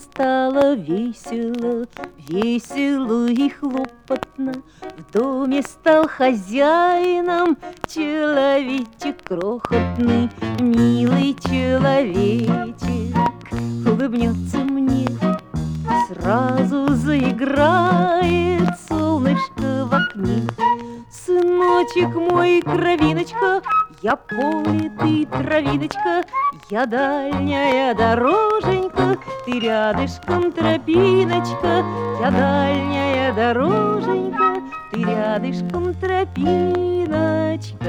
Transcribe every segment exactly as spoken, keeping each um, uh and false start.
стало весело, весело и хлопотно. В доме стал хозяином человечек крохотный, милый человечек. Улыбнется мне, сразу заиграет солнышко в окне. Сыночек мой, кровиночка, я поле, ты травиночка, я дальняя дороженька, ты рядышком тропиночка, я дальняя дороженька, ты рядышком тропиночка.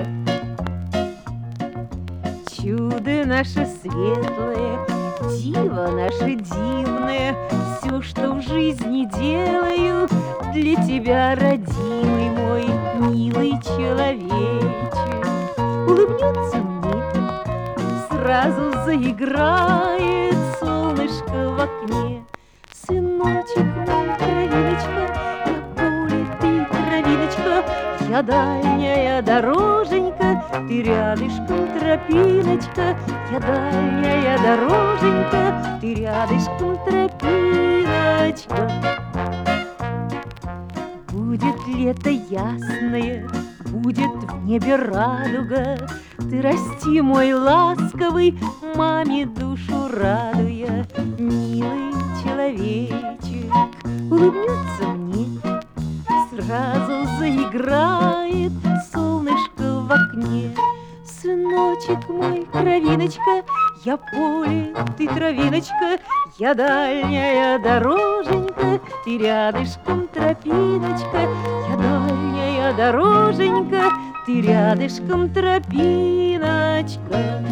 Чудо наше светлое, диво наше дивное, все, что в жизни делаю, для тебя, родимый мой, милый человечек. Улыбнется мне, сразу заиграет солнышко в окне. Сыночек мой, травиночка, я поле, ты травиночка, я дальняя дороженька, ты рядышком тропиночка, я дальняя дороженька, ты рядышком тропиночка. Будет лето ясное, будет в небе радуга, ты расти, мой ласковый, маме душу радуя, милый человечек. Улыбнется мне, сразу заиграет солнышко в окне. Сыночек мой, кровиночка, я поле, ты травиночка, я дальняя дороженька, ты рядышком тропиночка, я дальняя дороженька, ты рядышком тропиночка.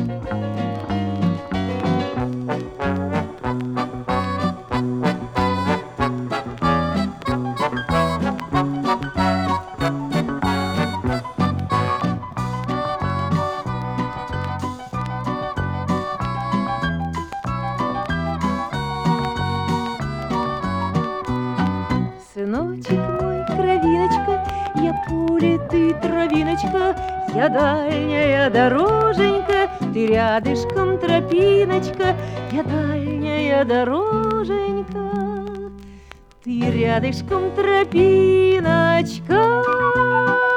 Сыночек мой, кровиночка, я поле, ты травиночка, я дальняя дороженька, ты рядышком тропиночка, я дальняя дороженька, ты рядышком тропиночка.